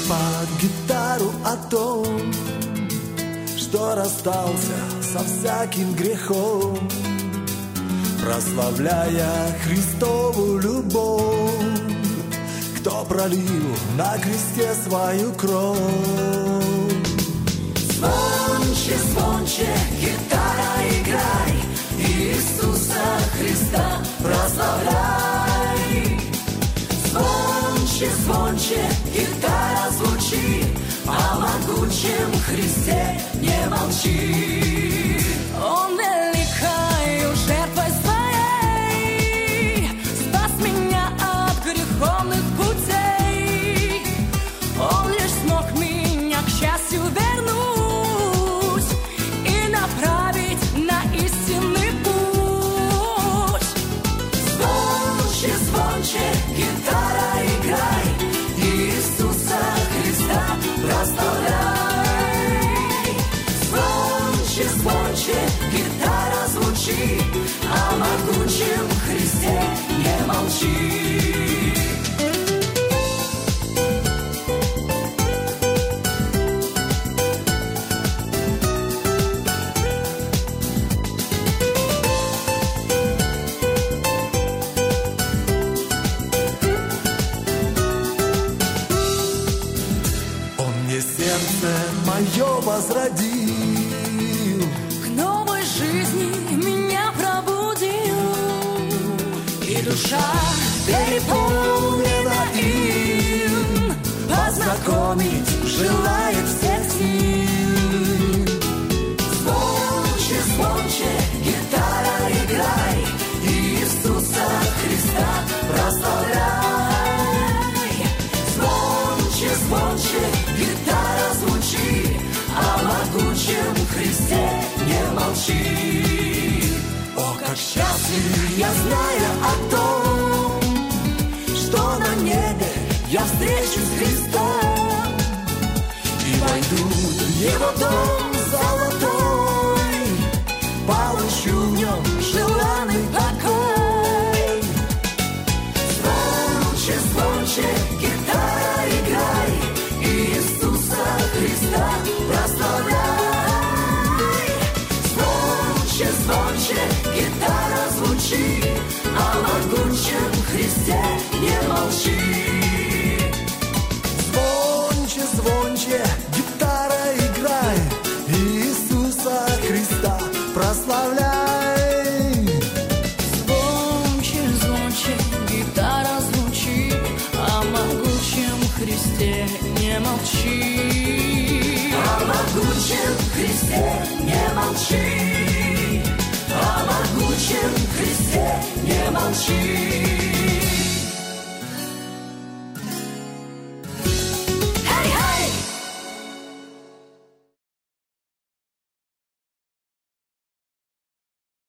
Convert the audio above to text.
под гитару о том, что расстался со всяким грехом, прославляя Христову любовь, кто пролил на кресте свою кровь. Звонче, звонче, гитара играй, Иисуса Христа прославляй. Звонче, звонче, гитара звучи, о могучем Христе не молчи. Он великою жертвой своей спас меня от греховных путей. Он лишь смог меня к счастью вернуть и направить на истинный путь. Звонче, звонче, гитара играй, Иисуса Христа прославляй. Звонче, звонче, гитара звучи, о могучем Христе не молчи. Сердце мое возродил, К новой жизни меня пробудил, и душа переполнена им, познакомить желает всех с ним. Звонче, звонче, гитара играй, Иисуса Христа прославляй. Звонче, звонче, гитара звучи, о могучем Христе не молчи. О, как счастлив я, зная о том, что на небе я встречусь с Христом и войду в Его дом золотой, получу в нем желанный покой. Звонче, звонче, гитара играй, Иисуса Христа прославляй. Звонче, звонче, гитара звучи, о могучем Христе не молчи. звонче, звонче, гитара играй, Иисуса Христа прославляй. Звонче, звонче, гитара звучи, о могучем Христе не молчи. О могучем Христе не молчи. О могучем Христе не молчи.